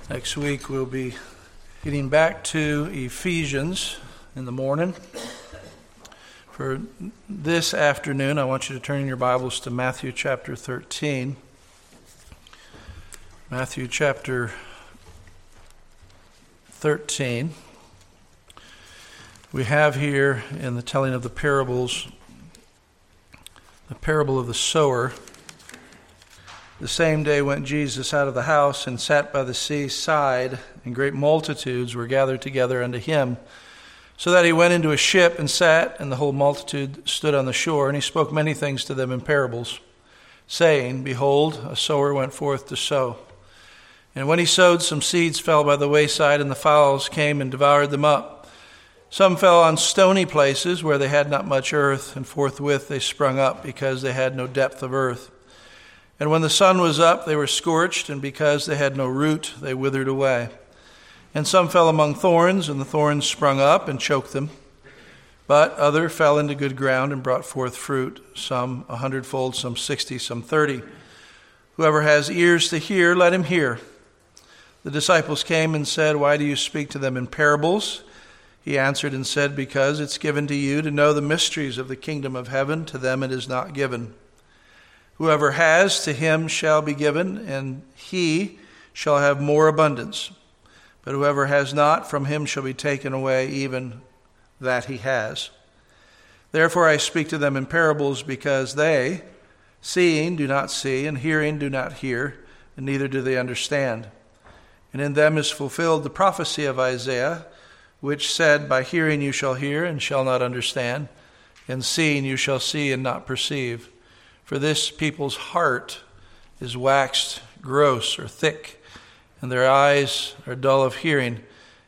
Next week we'll be getting back to Ephesians in the morning. For this afternoon, I want you to turn in your Bibles to Matthew chapter 13. Matthew chapter 13. We have here in the telling of the parables, the parable of the sower. The same day went Jesus out of the house and sat by the seaside, and great multitudes were gathered together unto him, so that he went into a ship and sat, and the whole multitude stood on the shore. And he spoke many things to them in parables, saying, Behold, a sower went forth to sow. And when he sowed, some seeds fell by the wayside, and the fowls came and devoured them up. Some fell on stony places where they had not much earth, and forthwith they sprung up, because they had no depth of earth. And when the sun was up, they were scorched, and because they had no root, they withered away. And some fell among thorns, and the thorns sprung up and choked them. But other fell into good ground and brought forth fruit, some 100-fold, some 60, some 30. Whoever has ears to hear, let him hear. The disciples came and said, Why do you speak to them in parables? He answered and said, Because it's given to you to know the mysteries of the kingdom of heaven. To them it is not given. Whoever has, to him shall be given, and he shall have more abundance. But whoever has not, from him shall be taken away even that he has. Therefore I speak to them in parables, because they, seeing, do not see, and hearing, do not hear, and neither do they understand. And in them is fulfilled the prophecy of Isaiah, which said, By hearing you shall hear, and shall not understand, and seeing you shall see, and not perceive. For this people's heart is waxed gross or thick, and their eyes are dull of hearing,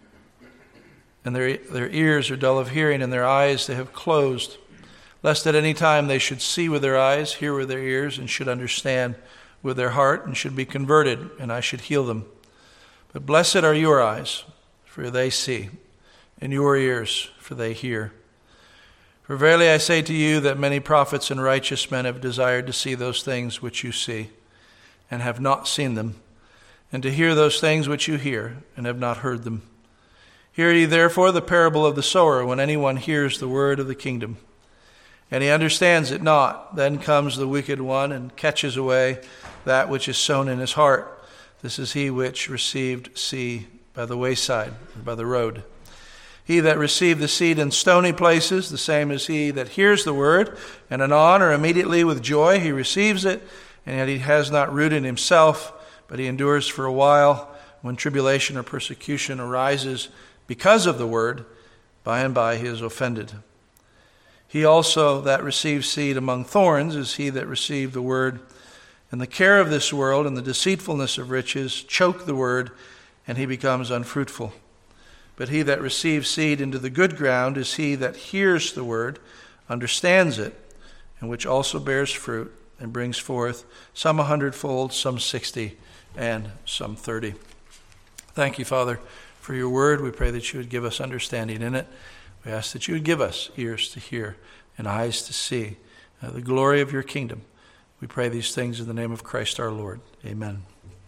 and their ears are dull of hearing, and their eyes they have closed, lest at any time they should see with their eyes, hear with their ears, and should understand with their heart, and should be converted, and I should heal them. But blessed are your eyes, for they see, and your ears, for they hear. For verily I say to you that many prophets and righteous men have desired to see those things which you see, and have not seen them, and to hear those things which you hear, and have not heard them. Hear ye therefore the parable of the sower. When anyone hears the word of the kingdom, and he understands it not, then comes the wicked one, and catches away that which is sown in his heart. This is he which received seed by the wayside, or by the road. He that received the seed in stony places, the same is he that hears the word, and anon or immediately with joy he receives it, and yet he has not root in himself, but he endures for a while. When tribulation or persecution arises because of the word, by and by he is offended. He also that receives seed among thorns is he that received the word, and the care of this world and the deceitfulness of riches choke the word, and he becomes unfruitful. But he that receives seed into the good ground is he that hears the word, understands it, and which also bears fruit, and brings forth some 100-fold, some 60, and some 30. Thank you, Father, for your word. We pray that you would give us understanding in it. We ask that you would give us ears to hear and eyes to see the glory of your kingdom. We pray these things in the name of Christ our Lord. Amen.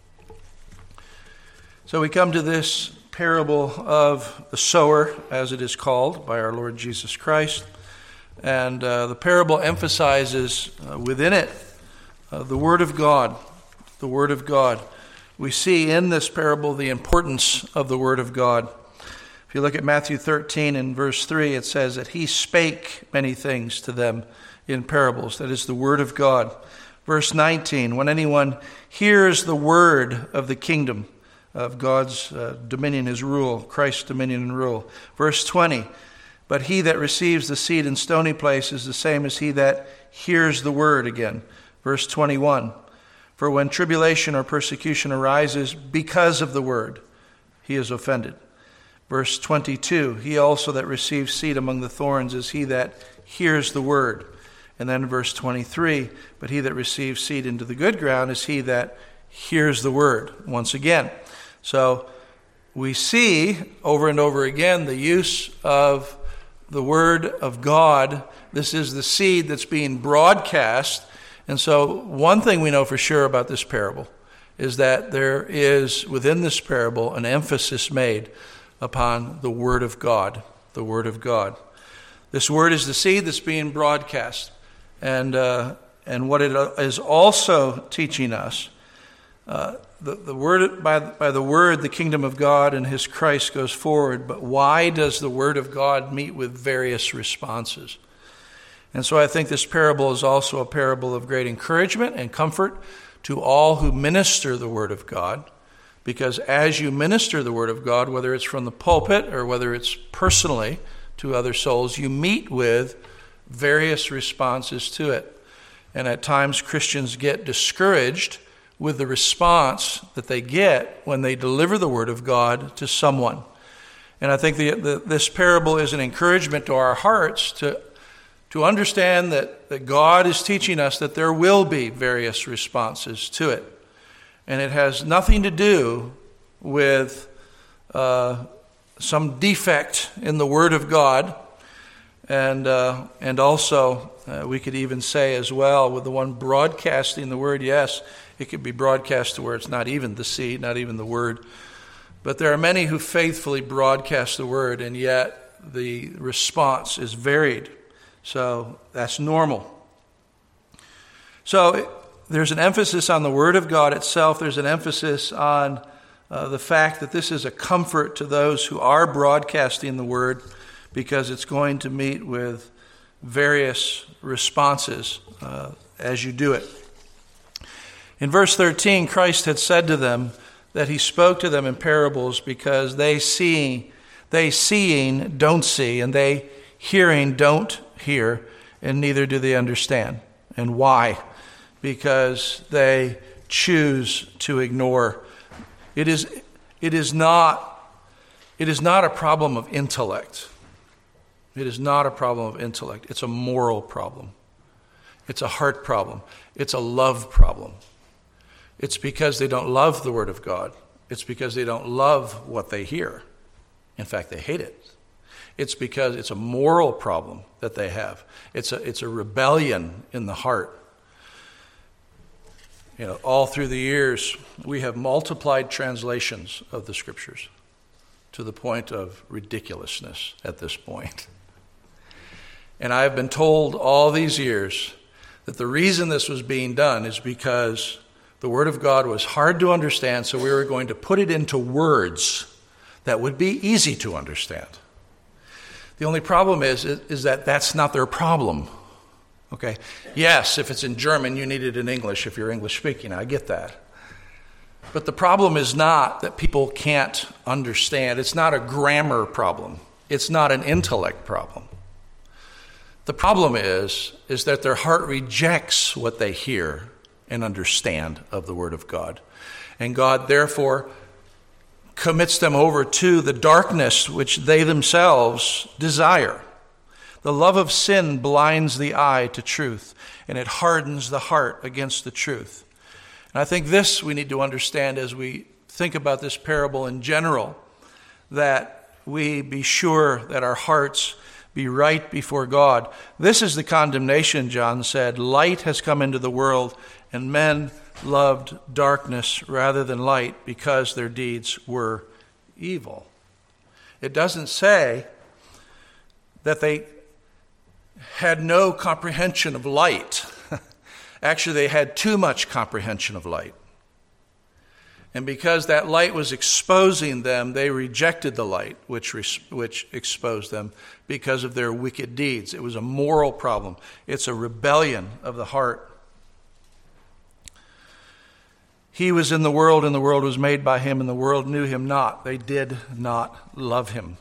So we come to this parable of the sower, as it is called by our Lord Jesus Christ. And the parable emphasizes within it the Word of God. The Word of God. We see in this parable the importance of the Word of God. If you look at Matthew 13 and verse 3, it says that he spake many things to them in parables. That is the Word of God. Verse 19, when anyone hears the word of the kingdom, of God's dominion, his rule, Christ's dominion and rule. Verse 20, but he that receives the seed in stony places is the same as he that hears the word again. Verse 21, for when tribulation or persecution arises because of the word, he is offended. Verse 22, he also that receives seed among the thorns is he that hears the word. And then verse 23, but he that receives seed into the good ground is he that hears the word. Once again. So we see over and over again the use of the word of God. This is the seed that's being broadcast. And so one thing we know for sure about this parable is that there is, within this parable, an emphasis made upon the Word of God. The Word of God. This Word is the seed that's being broadcast. And what it is also teaching us, the word by the Word, the kingdom of God and His Christ goes forward. But why does the Word of God meet with various responses? And so I think this parable is also a parable of great encouragement and comfort to all who minister the Word of God, because as you minister the Word of God, whether it's from the pulpit or whether it's personally to other souls, you meet with various responses to it. And at times Christians get discouraged with the response that they get when they deliver the Word of God to someone. And I think this parable is an encouragement to our hearts to understand that God is teaching us that there will be various responses to it. And it has nothing to do with some defect in the Word of God. And also, we could even say as well, with the one broadcasting the Word, yes, it could be broadcast to where it's not even the seed, not even the Word. But there are many who faithfully broadcast the Word, and yet the response is varied. So that's normal. So there's an emphasis on the Word of God itself. There's an emphasis on the fact that this is a comfort to those who are broadcasting the Word, because it's going to meet with various responses as you do it. In verse 13, Christ had said to them that He spoke to them in parables because they seeing don't see, and they hearing don't hear, and neither do they understand. And why? Because they choose to ignore. It is not a problem of intellect. It is not a problem of intellect. It's a moral problem. It's a heart problem. It's a love problem. It's because they don't love the Word of God. It's because they don't love what they hear. In fact, they hate it. It's because it's a moral problem that they have. It's a rebellion in the heart. You know, all through the years, we have multiplied translations of the Scriptures to the point of ridiculousness at this point. And I have been told all these years that the reason this was being done is because the Word of God was hard to understand, so we were going to put it into words that would be easy to understand. The only problem is that that's not their problem. Okay? Yes, if it's in German, you need it in English if you're English speaking. I get that. But the problem is not that people can't understand. It's not a grammar problem. It's not an intellect problem. The problem is that their heart rejects what they hear and understand of the Word of God. And God, therefore, commits them over to the darkness which they themselves desire. The love of sin blinds the eye to truth, and it hardens the heart against the truth. And I think this we need to understand as we think about this parable in general, that we be sure that our hearts be right before God. This is the condemnation, John said. Light has come into the world, and men loved darkness rather than light because their deeds were evil. It doesn't say that they had no comprehension of light. Actually, they had too much comprehension of light. And because that light was exposing them, they rejected the light which exposed them because of their wicked deeds. It was a moral problem. It's a rebellion of the heart. He was in the world, and the world was made by him, and the world knew him not. They did not love him.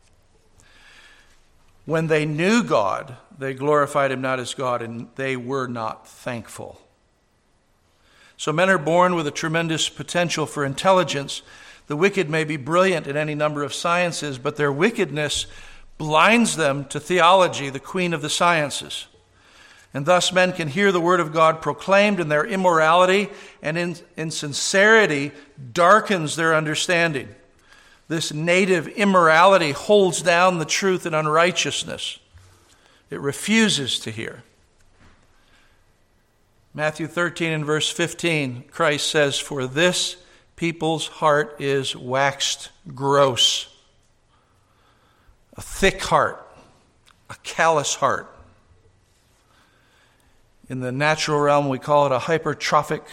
When they knew God, they glorified him not as God, and they were not thankful. So men are born with a tremendous potential for intelligence. The wicked may be brilliant in any number of sciences, but their wickedness blinds them to theology, the queen of the sciences. And thus men can hear the word of God proclaimed, and their immorality and insincerity darkens their understanding. This native immorality holds down the truth and unrighteousness. It refuses to hear. Matthew 13 and verse 15, Christ says, "For this people's heart is waxed gross." A thick heart, a callous heart. In the natural realm, we call it a hypertrophic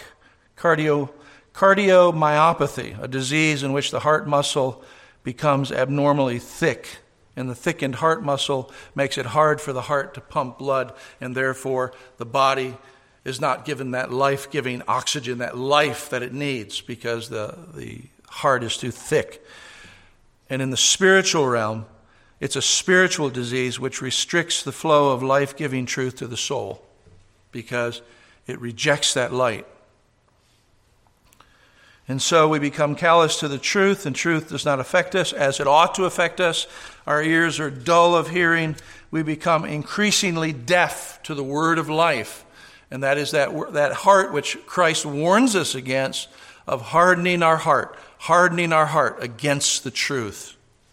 cardiomyopathy, a disease in which the heart muscle becomes abnormally thick. And the thickened heart muscle makes it hard for the heart to pump blood, and therefore the body is not given that life-giving oxygen, that life that it needs, because the heart is too thick. And in the spiritual realm, it's a spiritual disease which restricts the flow of life-giving truth to the soul, because it rejects that light. And so we become callous to the truth, and truth does not affect us as it ought to affect us. Our ears are dull of hearing. We become increasingly deaf to the word of life. And that is that heart which Christ warns us against, of hardening our heart against the truth.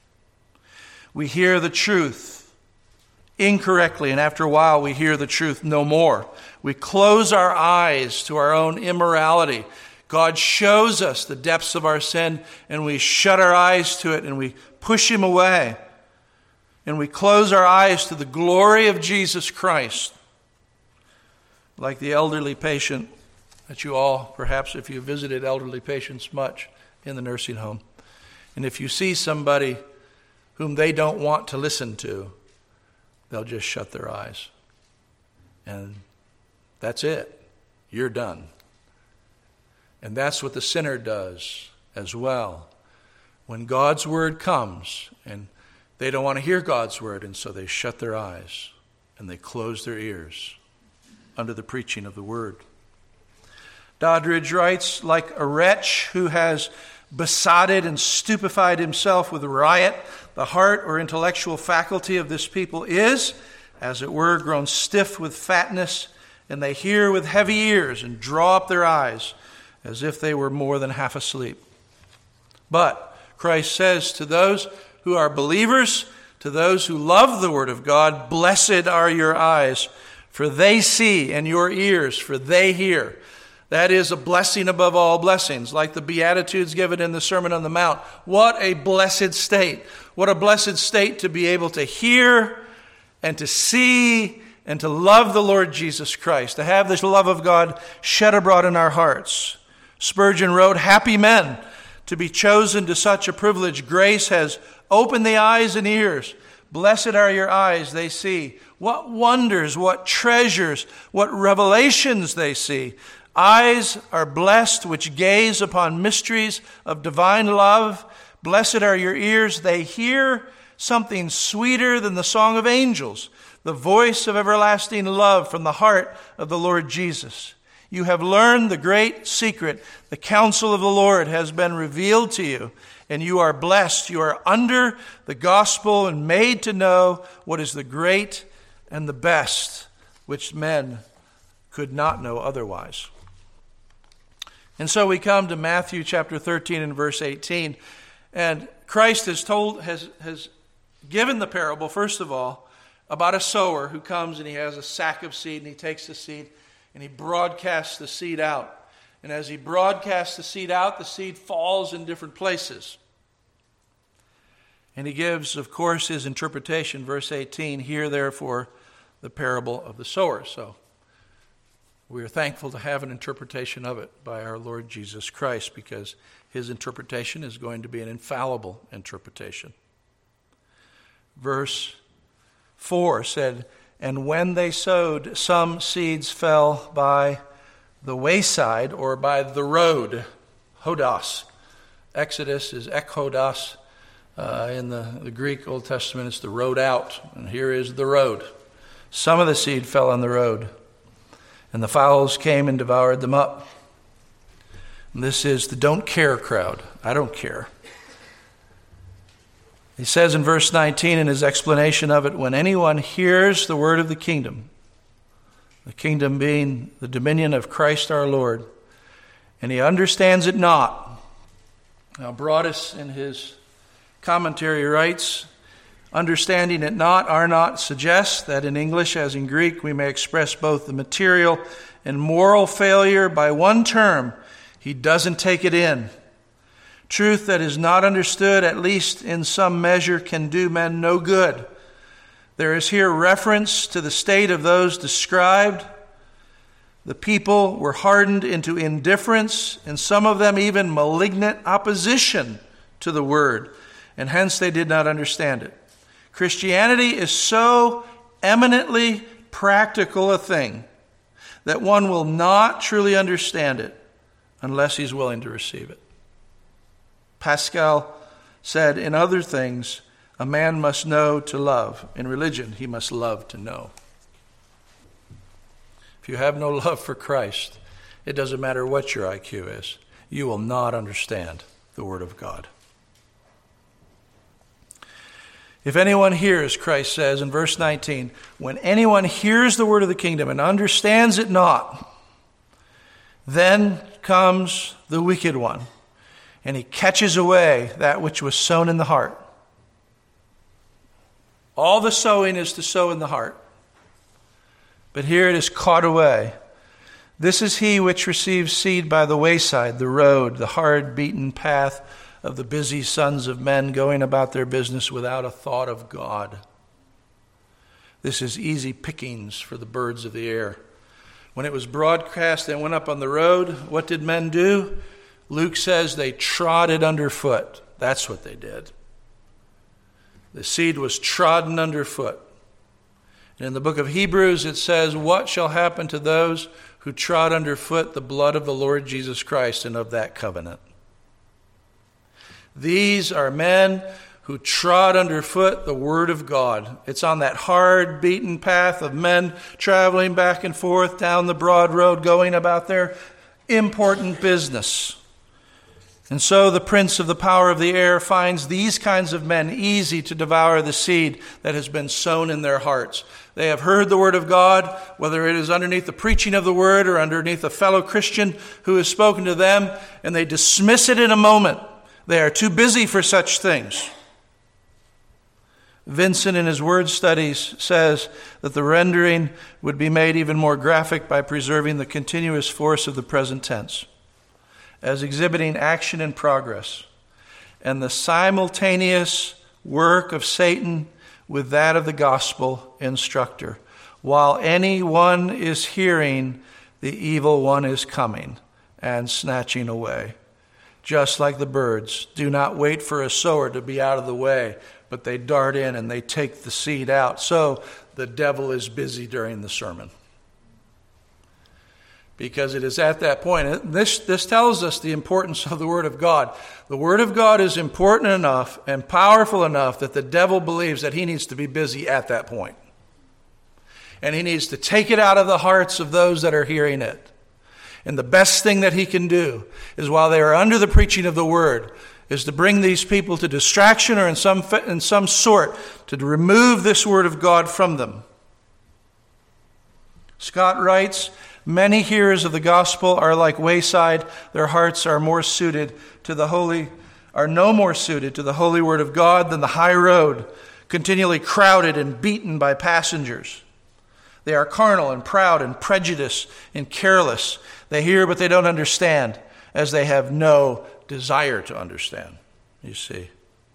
We hear the truth incorrectly, and after a while we hear the truth no more. We close our eyes to our own immorality. God shows us the depths of our sin, and we shut our eyes to it, and we push him away. And we close our eyes to the glory of Jesus Christ. Like the elderly patient that you all, perhaps if you visited elderly patients much in the nursing home, and if you see somebody whom they don't want to listen to, they'll just shut their eyes. And that's it. You're done. And that's what the sinner does as well. When God's word comes, and they don't want to hear God's word, and so they shut their eyes and they close their ears under the preaching of the word. Doddridge writes, "Like a wretch who has besotted and stupefied himself with riot, the heart or intellectual faculty of this people is, as it were, grown stiff with fatness, and they hear with heavy ears and draw up their eyes, as if they were more than half asleep." But Christ says to those who are believers, to those who love the word of God, "Blessed are your eyes, for they see, and your ears, for they hear." That is a blessing above all blessings, like the Beatitudes given in the Sermon on the Mount. What a blessed state. What a blessed state to be able to hear and to see and to love the Lord Jesus Christ, to have this love of God shed abroad in our hearts. Spurgeon wrote, "Happy men to be chosen to such a privilege. Grace has opened the eyes and ears. Blessed are your eyes, they see. What wonders, what treasures, what revelations they see. Eyes are blessed which gaze upon mysteries of divine love. Blessed are your ears, they hear something sweeter than the song of angels, the voice of everlasting love from the heart of the Lord Jesus. You have learned the great secret. The counsel of the Lord has been revealed to you, and you are blessed. You are under the gospel and made to know what is the great and the best, which men could not know otherwise." And so we come to Matthew chapter 13 and verse 18. And Christ has given the parable, first of all, about a sower who comes and he has a sack of seed, and he takes the seed and he broadcasts the seed out. And as he broadcasts the seed out, the seed falls in different places. And he gives, of course, his interpretation, verse 18, "Hear therefore the parable of the sower." So we are thankful to have an interpretation of it by our Lord Jesus Christ, because his interpretation is going to be an infallible interpretation. Verse 4 said, "And when they sowed, some seeds fell by the wayside," or by the road, hodos. Exodus is ekhodos. In the Greek Old Testament, it's the road out. And here is the road. Some of the seed fell on the road, and the fowls came and devoured them up. And this is the don't care crowd. I don't care. He says in verse 19 in his explanation of it, "When anyone hears the word of the kingdom being the dominion of Christ our Lord, and he understands it not." Now Broadus in his commentary writes, Understanding it not, are not, suggests that in English as in Greek we may express both the material and moral failure by one term. He doesn't take it in. Truth that is not understood, at least in some measure, can do men no good. There is here reference to the state of those described. The people were hardened into indifference, and some of them even malignant opposition to the word, and hence they did not understand it. Christianity is so eminently practical a thing that one will not truly understand it unless he's willing to receive it. Pascal said, in other things, a man must know to love. In religion, he must love to know. If you have no love for Christ, it doesn't matter what your IQ is. You will not understand the Word of God. If anyone hears, Christ says in verse 19, when anyone hears the word of the kingdom and understands it not, then comes the wicked one, and he catches away that which was sown in the heart. All the sowing is to sow in the heart, but here it is caught away. This is he which receives seed by the wayside, the road, the hard beaten path of the busy sons of men going about their business without a thought of God. This is easy pickings for the birds of the air. When it was broadcast and went up on the road, what did men do? Luke says they trod it underfoot. That's what they did. The seed was trodden underfoot. And in the book of Hebrews it says, what shall happen to those who trod underfoot the blood of the Lord Jesus Christ and of that covenant? These are men who trod underfoot the word of God. It's on that hard, beaten path of men traveling back and forth down the broad road, going about their important business. And so the prince of the power of the air finds these kinds of men easy to devour the seed that has been sown in their hearts. They have heard the word of God, whether it is underneath the preaching of the word or underneath a fellow Christian who has spoken to them, and they dismiss it in a moment. They are too busy for such things. Vincent, in his word studies, says that the rendering would be made even more graphic by preserving the continuous force of the present tense, as exhibiting action and progress, and the simultaneous work of Satan with that of the gospel instructor. While any one is hearing, the evil one is coming and snatching away. Just like the birds, do not wait for a sower to be out of the way, but they dart in and they take the seed out. So the devil is busy during the sermon. Because it is at that point, this tells us the importance of the Word of God. The Word of God is important enough and powerful enough that the devil believes that he needs to be busy at that point. And he needs to take it out of the hearts of those that are hearing it. And the best thing that he can do is, while they are under the preaching of the word, is to bring these people to distraction or in some sort to remove this word of God from them. Scott writes, many hearers of the gospel are like wayside. Their hearts are no more suited to the holy word of God than the high road, continually crowded and beaten by passengers. They are carnal and proud and prejudiced and careless. They hear, but they don't understand, as they have no desire to understand, you see.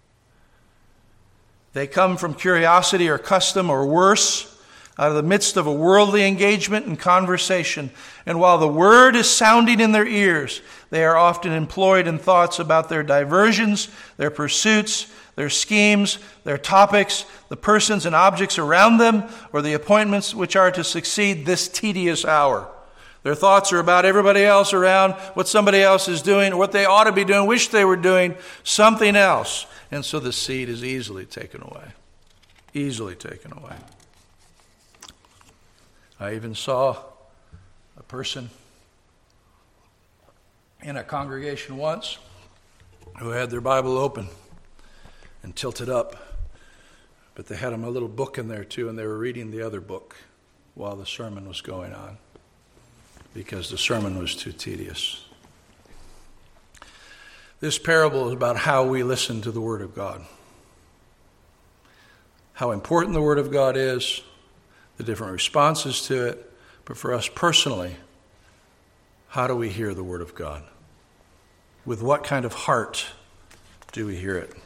They come from curiosity or custom or worse, out of the midst of a worldly engagement and conversation. And while the word is sounding in their ears, they are often employed in thoughts about their diversions, their pursuits, their schemes, their topics, the persons and objects around them, or the appointments which are to succeed this tedious hour. Their thoughts are about everybody else around, what somebody else is doing, or what they ought to be doing, wish they were doing, something else. And so the seed is easily taken away. Easily taken away. I even saw a person in a congregation once who had their Bible open and tilted up, but they had a little book in there too, and they were reading the other book while the sermon was going on because the sermon was too tedious. This parable is about how we listen to the Word of God. how important the Word of God is, the different responses to it, but for us personally, how do we hear the Word of God? With what kind of heart do we hear it?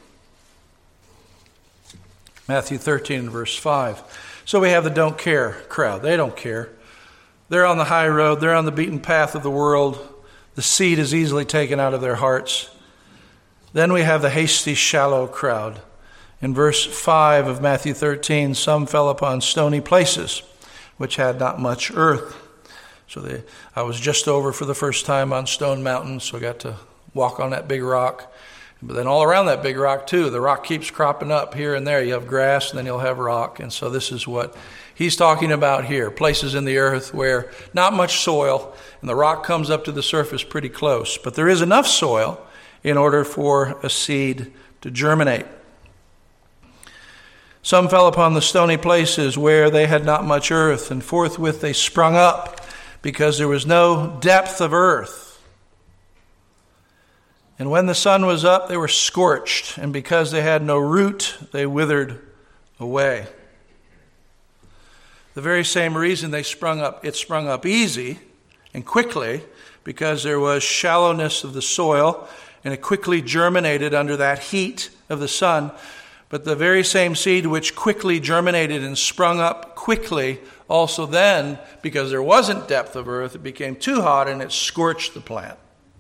Matthew 13, verse 5. So we have the don't care crowd. They don't care. They're on the high road. They're on the beaten path of the world. The seed is easily taken out of their hearts. Then we have the hasty, shallow crowd. In verse 5 of Matthew 13, some fell upon stony places, which had not much earth. So I was just over for the first time on Stone Mountain, so I got to walk on that big rock. But then all around that big rock, too, the rock keeps cropping up here and there. You have grass, and then you'll have rock. And so this is what he's talking about here, places in the earth where not much soil, and the rock comes up to the surface pretty close. But there is enough soil in order for a seed to germinate. Some fell upon the stony places where they had not much earth, and forthwith they sprung up, because there was no depth of earth. And when the sun was up, they were scorched, and because they had no root, they withered away. The very same reason it sprung up easy and quickly, because there was shallowness of the soil, and it quickly germinated under that heat of the sun. But the very same seed which quickly germinated and sprung up quickly, also then, because there wasn't depth of earth, it became too hot and it scorched the plant.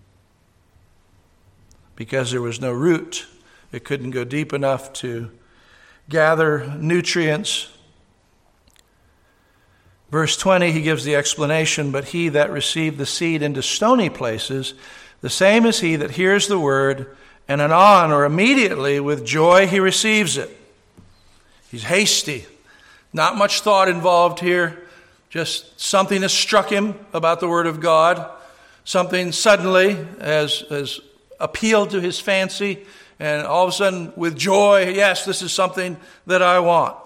Because there was no root, it couldn't go deep enough to gather nutrients. Verse 20, he gives the explanation, but he that received the seed into stony places, the same is he that hears the word, and anon or immediately with joy he receives it. He's hasty. Not much thought involved here. Just something has struck him about the word of God. Something suddenly has appealed to his fancy, and all of a sudden with joy, yes, this is something that I want.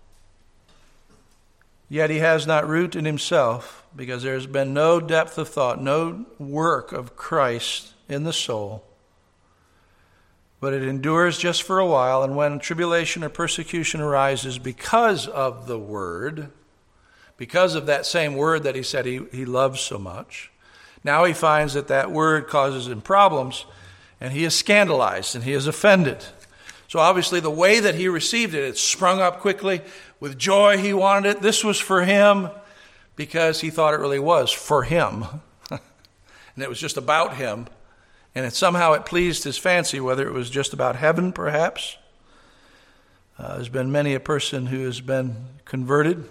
Yet he has not root in himself, because there has been no depth of thought, no work of Christ in the soul. But it endures just for a while, and when tribulation or persecution arises because of the word, because of that same word that he said he loves so much, now he finds that word causes him problems, and he is scandalized and he is offended. So obviously the way that he received it sprung up quickly. With joy he wanted it. This was for him because he thought it really was for him. And it was just about him. And somehow it pleased his fancy, whether it was just about heaven perhaps. There's been many a person who has been converted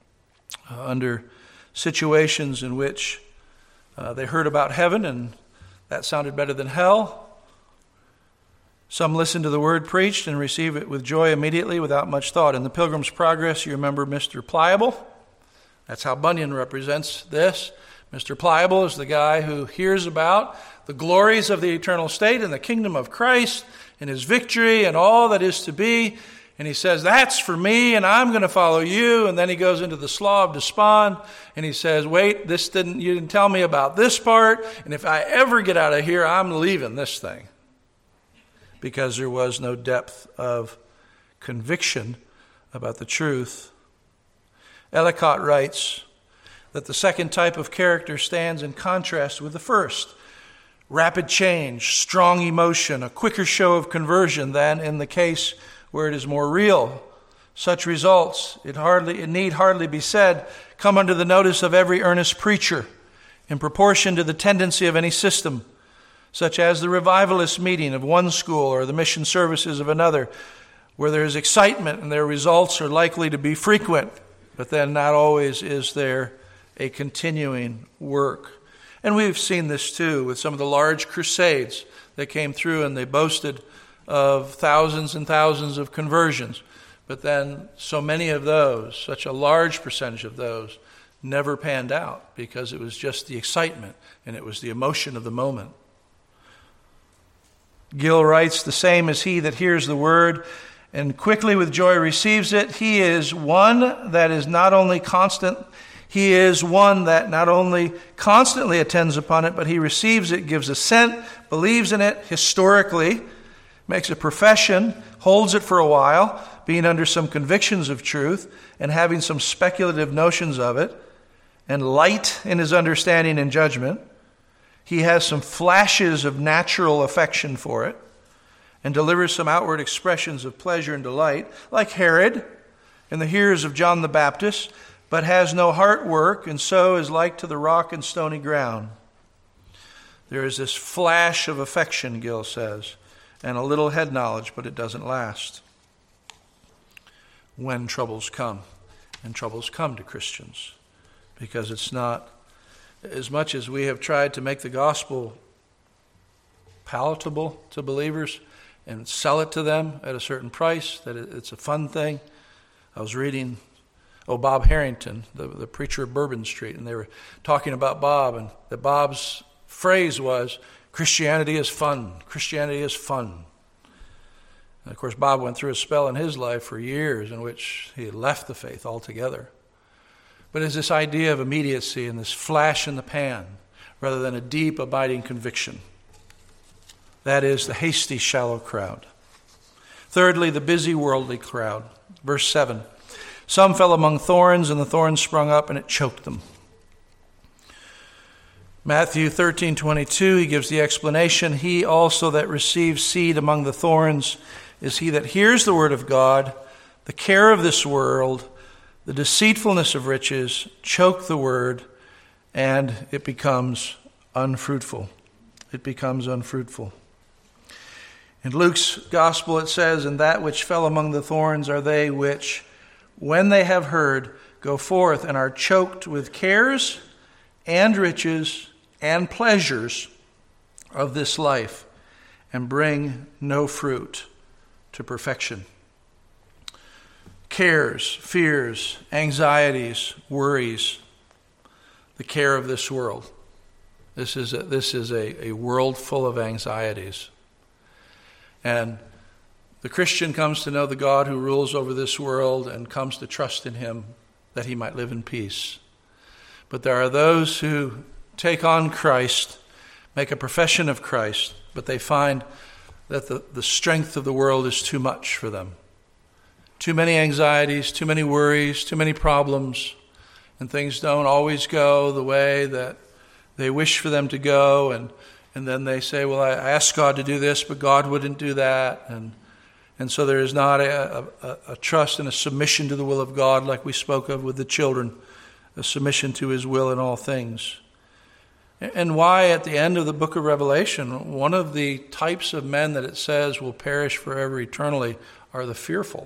under situations in which they heard about heaven and that sounded better than hell. Some listen to the word preached and receive it with joy immediately without much thought. In the Pilgrim's Progress, you remember Mr. Pliable. That's how Bunyan represents this. Mr. Pliable is the guy who hears about the glories of the eternal state and the kingdom of Christ and his victory and all that is to be. And he says, that's for me and I'm going to follow you. And then he goes into the Slough of Despond and he says, wait, you didn't tell me about this part. And if I ever get out of here, I'm leaving this thing. Because there was no depth of conviction about the truth. Ellicott writes that the second type of character stands in contrast with the first. Rapid change, strong emotion, a quicker show of conversion than in the case where it is more real. Such results, it need hardly be said, come under the notice of every earnest preacher in proportion to the tendency of any system, such as the revivalist meeting of one school or the mission services of another, where there is excitement and their results are likely to be frequent, but then not always is there a continuing work. And we've seen this too with some of the large crusades that came through, and they boasted of thousands and thousands of conversions. But then so many of those, such a large percentage of those, never panned out because it was just the excitement and it was the emotion of the moment. Gill writes, the same as he that hears the word and quickly with joy receives it. He is one that not only constantly attends upon it, but he receives it, gives assent, believes in it historically, makes a profession, holds it for a while, being under some convictions of truth and having some speculative notions of it, and light in his understanding and judgment. He has some flashes of natural affection for it and delivers some outward expressions of pleasure and delight, like Herod and the hearers of John the Baptist, but has no heart work, and so is like to the rock and stony ground. There is this flash of affection, Gill says, and a little head knowledge, but it doesn't last. When troubles come, and troubles come to Christians, because it's not, as much as we have tried to make the gospel palatable to believers and sell it to them at a certain price, that it's a fun thing. I was reading, Bob Harrington, the preacher of Bourbon Street, and they were talking about Bob, and that Bob's phrase was, Christianity is fun. Christianity is fun. And of course, Bob went through a spell in his life for years in which he left the faith altogether. But it's this idea of immediacy and this flash in the pan rather than a deep, abiding conviction. That is the hasty, shallow crowd. Thirdly, the busy, worldly crowd. Verse 7. Some fell among thorns, and the thorns sprung up, and it choked them. Matthew 13:22, he gives the explanation. He also that receives seed among the thorns is he that hears the word of God, the care of this world, the deceitfulness of riches, choke the word, and it becomes unfruitful. It becomes unfruitful. In Luke's gospel it says, and that which fell among the thorns are they which, when they have heard, go forth and are choked with cares and riches and pleasures of this life, and bring no fruit to perfection. Cares, fears, anxieties, worries, the care of this world. This is a world full of anxieties. And the Christian comes to know the God who rules over this world and comes to trust in him that he might live in peace. But there are those who take on Christ, make a profession of Christ, but they find that the strength of the world is too much for them. Too many anxieties, too many worries, too many problems, and things don't always go the way that they wish for them to go, and then they say, well, I asked God to do this, but God wouldn't do that, and so there is not a trust and a submission to the will of God like we spoke of with the children, a submission to his will in all things. And why at the end of the book of Revelation, one of the types of men that it says will perish forever eternally are the fearful.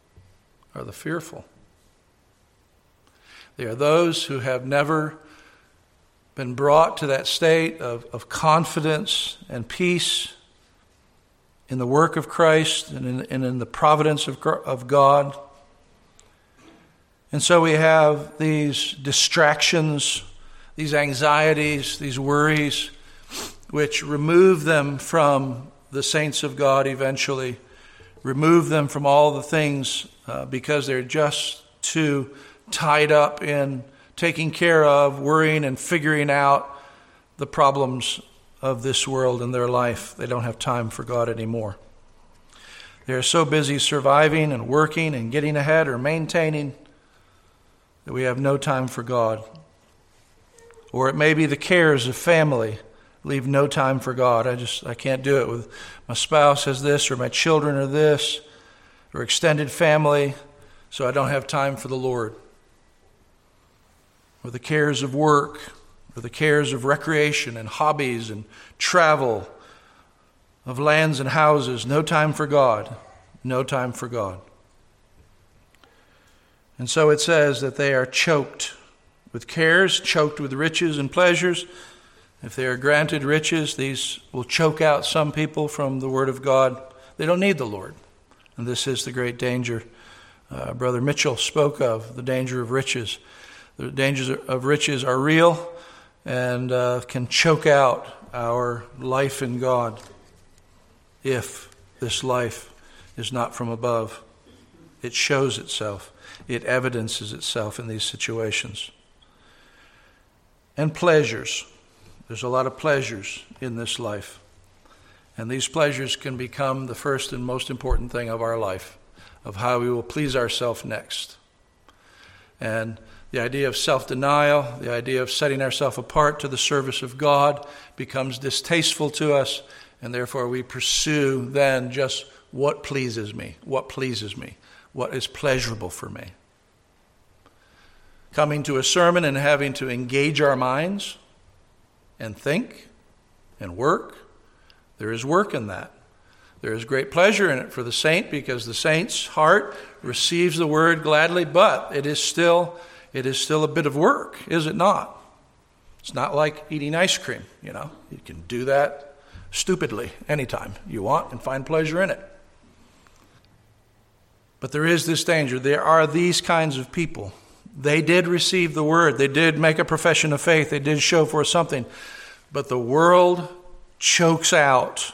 They are those who have never been brought to that state of confidence and peace in the work of Christ and in the providence of God. And so we have these distractions, these anxieties, these worries, which remove them from the saints of God eventually, remove them from all the things because they're just too tied up in taking care of, worrying, and figuring out the problems of this world in their life. They don't have time for God anymore. They're so busy surviving and working and getting ahead or maintaining that we have no time for God. Or it may be the cares of family leave no time for God. I can't do it with my spouse has this, or my children are this, or extended family, so I don't have time for the Lord. Or the cares of work, or the cares of recreation and hobbies and travel, of lands and houses, no time for God, no time for God. And so it says that they are choked with cares, choked with riches and pleasures. If they are granted riches, these will choke out some people from the Word of God. They don't need the Lord. And this is the great danger Brother Mitchell spoke of, the danger of riches. The dangers of riches are real and can choke out our life in God if this life is not from above. It shows itself. It evidences itself in these situations. And pleasures. There's a lot of pleasures in this life. And these pleasures can become the first and most important thing of our life. of how we will please ourselves next. And the idea of self-denial, the idea of setting ourselves apart to the service of God becomes distasteful to us, and therefore we pursue then just what pleases me, what is pleasurable for me. Coming to a sermon and having to engage our minds and think and work, there is work in that. There is great pleasure in it for the saint because the saint's heart receives the word gladly, but it is still a bit of work, is it not? It's not like eating ice cream, You can do that stupidly anytime you want and find pleasure in it. But there is this danger. There are these kinds of people. They did receive the word. They did make a profession of faith. They did show forth something. But the world chokes out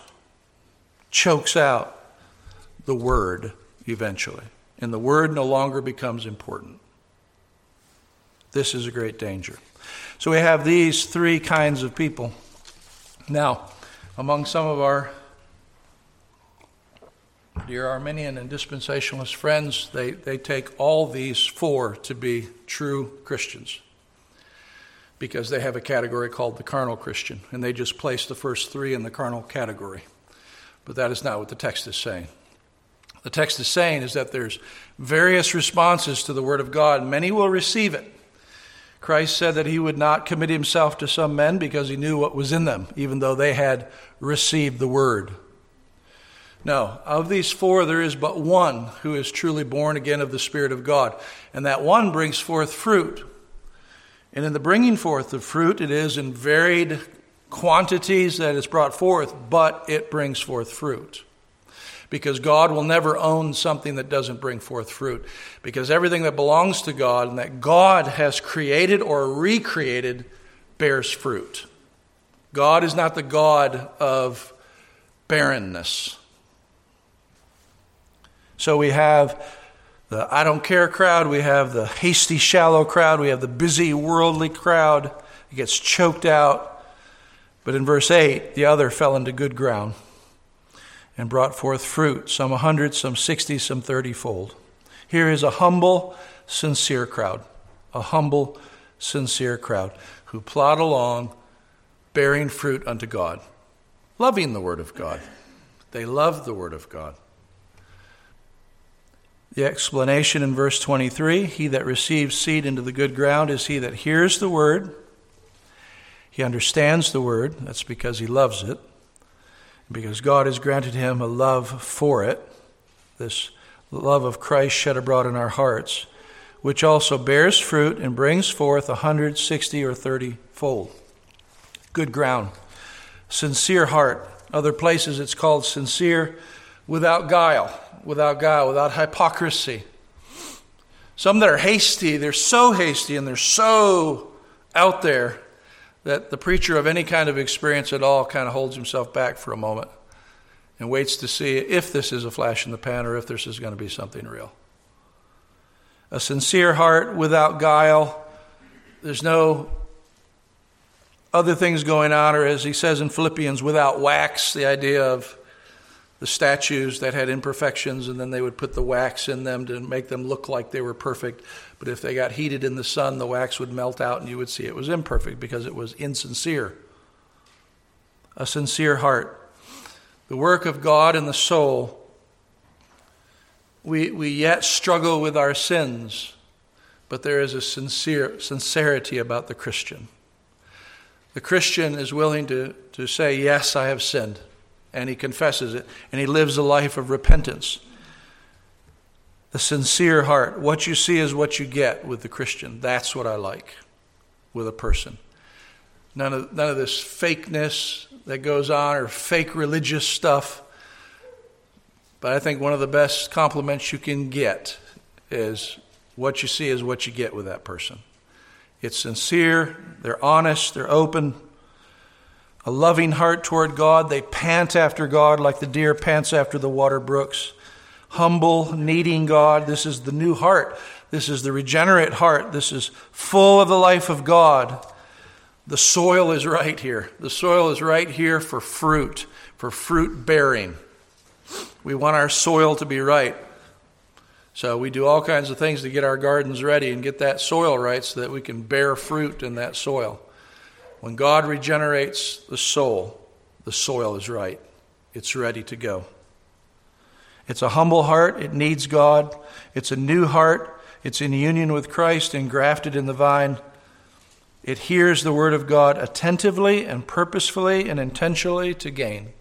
the word eventually. And the word no longer becomes important. This is a great danger. So we have these three kinds of people. Now, among some of our dear Arminian and dispensationalist friends, they take all these four to be true Christians because they have a category called the carnal Christian, and they just place the first three in the carnal category. But that is not what the text is saying. The text is saying is that there's various responses to the Word of God. Many will receive it. Christ said that he would not commit himself to some men because he knew what was in them, even though they had received the Word. No, of these four, there is but one who is truly born again of the Spirit of God. And that one brings forth fruit. And in the bringing forth of fruit, it is in varied quantities that it's brought forth, but it brings forth fruit. Because God will never own something that doesn't bring forth fruit. Because everything that belongs to God and that God has created or recreated bears fruit. God is not the God of barrenness. So we have the I don't care crowd, we have the hasty, shallow crowd, we have the busy, worldly crowd. It gets choked out. But in verse 8, the other fell into good ground and brought forth fruit, some 100, some 60, some 30-fold. Here is a humble, sincere crowd, who plod along, bearing fruit unto God, loving the Word of God. They love the Word of God. The explanation in verse 23, he that receives seed into the good ground is he that hears the word. He understands the word. That's because he loves it. Because God has granted him a love for it. This love of Christ shed abroad in our hearts, which also bears fruit and brings forth 100, 60, or 30-fold. Good ground. Sincere heart. Other places it's called sincere without guile, without hypocrisy. Some that are hasty, they're so hasty and they're so out there that the preacher of any kind of experience at all kind of holds himself back for a moment and waits to see if this is a flash in the pan or if this is going to be something real. A sincere heart without guile. There's no other things going on, or as he says in Philippians, without wax, the idea of the statues that had imperfections, and then they would put the wax in them to make them look like they were perfect. But if they got heated in the sun, the wax would melt out and you would see it was imperfect because it was insincere. A sincere heart. The work of God in the soul. We yet struggle with our sins, but there is a sincerity about the Christian. The Christian is willing to say, yes, I have sinned. And he confesses it, and he lives a life of repentance. The sincere heart. What you see is what you get with the Christian. That's what I like with a person. None of this fakeness that goes on or fake religious stuff. But I think one of the best compliments you can get is what you see is what you get with that person. It's sincere, they're honest, they're open. A loving heart toward God. They pant after God like the deer pants after the water brooks. Humble, needing God. This is the new heart. This is the regenerate heart. This is full of the life of God. The soil is right here. The soil is right here for fruit bearing. We want our soil to be right. So we do all kinds of things to get our gardens ready and get that soil right so that we can bear fruit in that soil. When God regenerates the soul is right. It's ready to go. It's a humble heart. It needs God. It's a new heart. It's in union with Christ and grafted in the vine. It hears the word of God attentively and purposefully and intentionally to gain.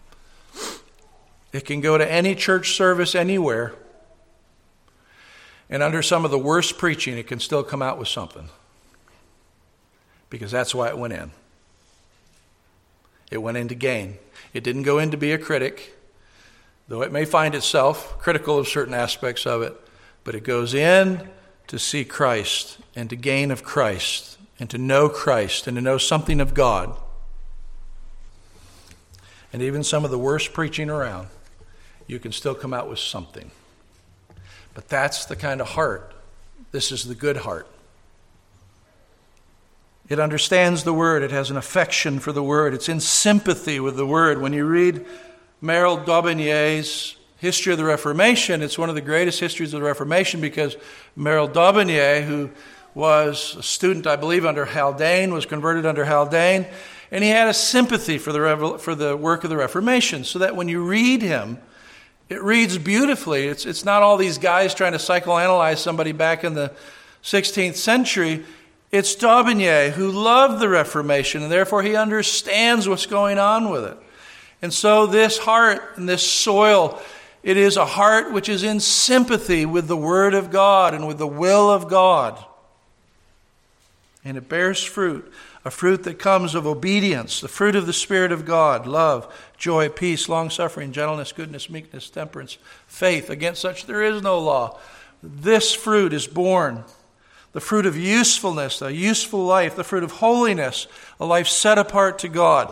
It can go to any church service anywhere. And under some of the worst preaching, it can still come out with something. Because that's why it went in. It went in to gain. It didn't go in to be a critic, though it may find itself critical of certain aspects of it. But it goes in to see Christ and to gain of Christ and to know Christ and to know something of God. And even some of the worst preaching around, you can still come out with something. But that's the kind of heart. This is the good heart. It understands the word. It has an affection for the word. It's in sympathy with the word. When you read Merle Daubigny's History of the Reformation, it's one of the greatest histories of the Reformation because Merle Daubigny, who was a student, I believe, under Haldane, was converted under Haldane, and he had a sympathy for the work of the Reformation, so that when you read him, it reads beautifully. It's not all these guys trying to psychoanalyze somebody back in the 16th century. It's Daubigny who loved the Reformation, and therefore he understands what's going on with it. And so this heart and this soil, it is a heart which is in sympathy with the Word of God and with the will of God. And it bears fruit, a fruit that comes of obedience, the fruit of the Spirit of God, love, joy, peace, long-suffering, gentleness, goodness, meekness, temperance, faith. Against such there is no law. This fruit is born. The fruit of usefulness, a useful life, the fruit of holiness, a life set apart to God.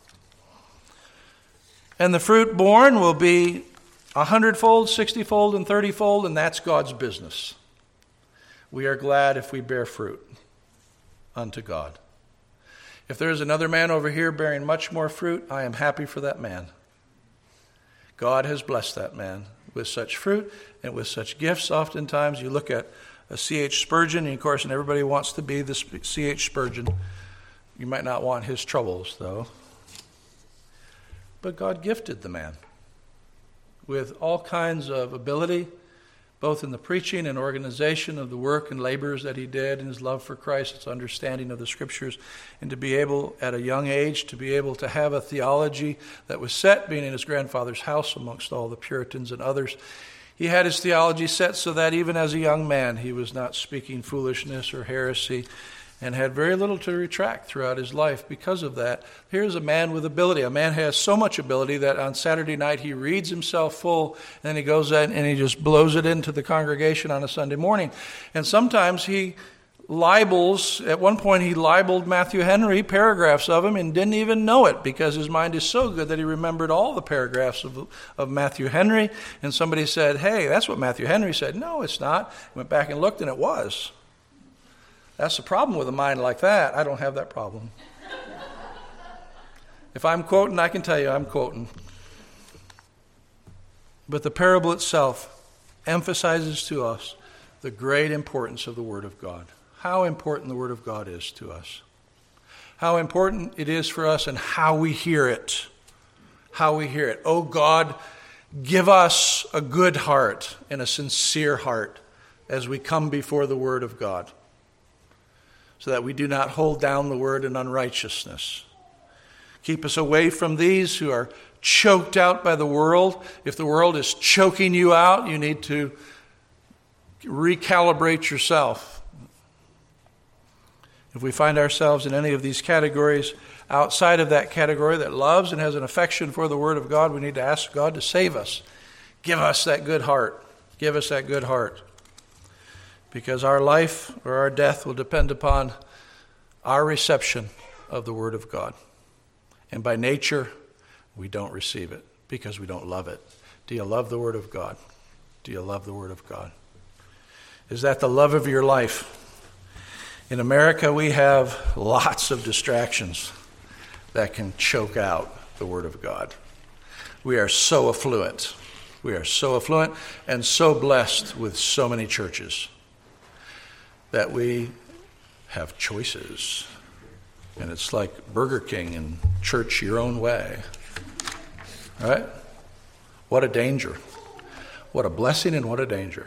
And the fruit born will be 100-fold, 60-fold, and 30-fold, and that's God's business. We are glad if we bear fruit unto God. If there is another man over here bearing much more fruit, I am happy for that man. God has blessed that man with such fruit and with such gifts. Oftentimes you look at a C.H. Spurgeon, and of course, everybody wants to be the C.H. Spurgeon. You might not want his troubles, though. But God gifted the man with all kinds of ability, both in the preaching and organization of the work and labors that he did, and his love for Christ, his understanding of the Scriptures, and to be able, at a young age, to be able to have a theology that was set, being in his grandfather's house amongst all the Puritans and others. He had his theology set so that even as a young man, he was not speaking foolishness or heresy, and had very little to retract throughout his life because of that. Here's a man with ability. A man has so much ability that on Saturday night he reads himself full, and then he goes in and he just blows it into the congregation on a Sunday morning. And sometimes he libels, at one point he libeled Matthew Henry, paragraphs of him, and didn't even know it because his mind is so good that he remembered all the paragraphs of Matthew Henry. And somebody said, hey, that's what Matthew Henry said. No, it's not. Went back and looked and it was. That's the problem with a mind like that. I don't have that problem. If I'm quoting, I can tell you I'm quoting. But the parable itself emphasizes to us the great importance of the Word of God. How important the Word of God is to us. How important it is for us and how we hear it. How we hear it. Oh God, give us a good heart and a sincere heart as we come before the Word of God, so that we do not hold down the Word in unrighteousness. Keep us away from these who are choked out by the world. If the world is choking you out, you need to recalibrate yourself. If we find ourselves in any of these categories, outside of that category that loves and has an affection for the Word of God, we need to ask God to save us. Give us that good heart. Give us that good heart. Because our life or our death will depend upon our reception of the Word of God. And by nature, we don't receive it because we don't love it. Do you love the Word of God? Do you love the Word of God? Is that the love of your life? In America, we have lots of distractions that can choke out the Word of God. We are so affluent. We are so affluent and so blessed with so many churches that we have choices. And it's like Burger King and church your own way. All right? What a danger. What a blessing and what a danger.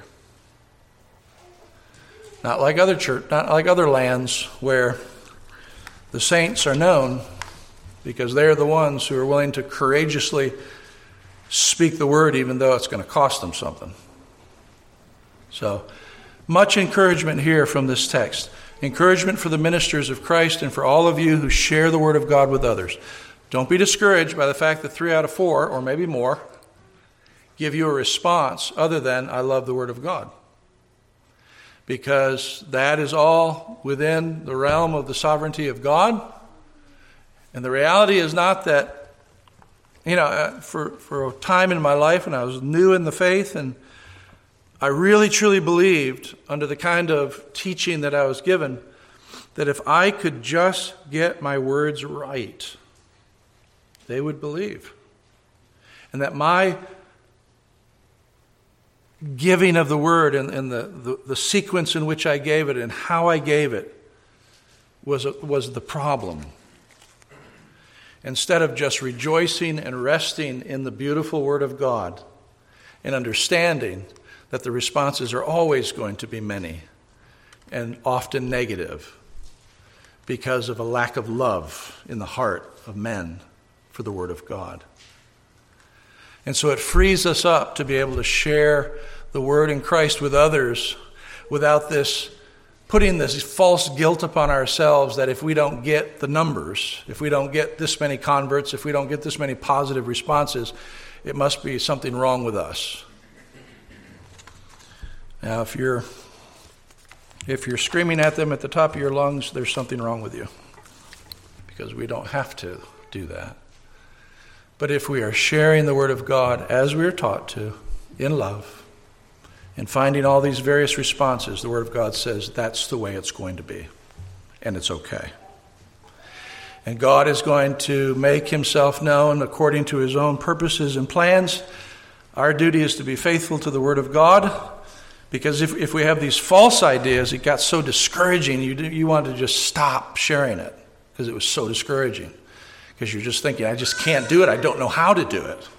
Not like other lands where the saints are known because they're the ones who are willing to courageously speak the word even though it's going to cost them something. So, much encouragement here from this text. Encouragement for the ministers of Christ and for all of you who share the word of God with others. Don't be discouraged by the fact that 3 out of 4, or maybe more, give you a response other than, I love the word of God. Because that is all within the realm of the sovereignty of God. And the reality is not that, for a time in my life when I was new in the faith, and I really truly believed under the kind of teaching that I was given, that if I could just get my words right, they would believe. And that my giving of the word and the sequence in which I gave it and how I gave it was the problem. Instead of just rejoicing and resting in the beautiful word of God and understanding that the responses are always going to be many and often negative because of a lack of love in the heart of men for the word of God. And so it frees us up to be able to share the word in Christ with others without putting this false guilt upon ourselves that if we don't get the numbers, if we don't get this many converts, if we don't get this many positive responses, it must be something wrong with us. Now, if you're screaming at them at the top of your lungs, there's something wrong with you, because we don't have to do that. But if we are sharing the word of God as we are taught to, in love, and finding all these various responses, the word of God says that's the way it's going to be, and it's okay. And God is going to make himself known according to his own purposes and plans. Our duty is to be faithful to the word of God, because if we have these false ideas, it got so discouraging, you want to just stop sharing it because it was so discouraging. Because you're just thinking, I just can't do it. I don't know how to do it.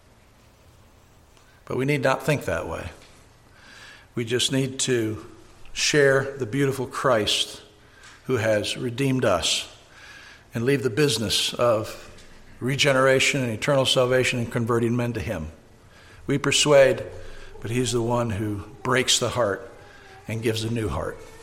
But we need not think that way. We just need to share the beautiful Christ who has redeemed us and leave the business of regeneration and eternal salvation and converting men to him. We persuade, but he's the one who breaks the heart and gives a new heart.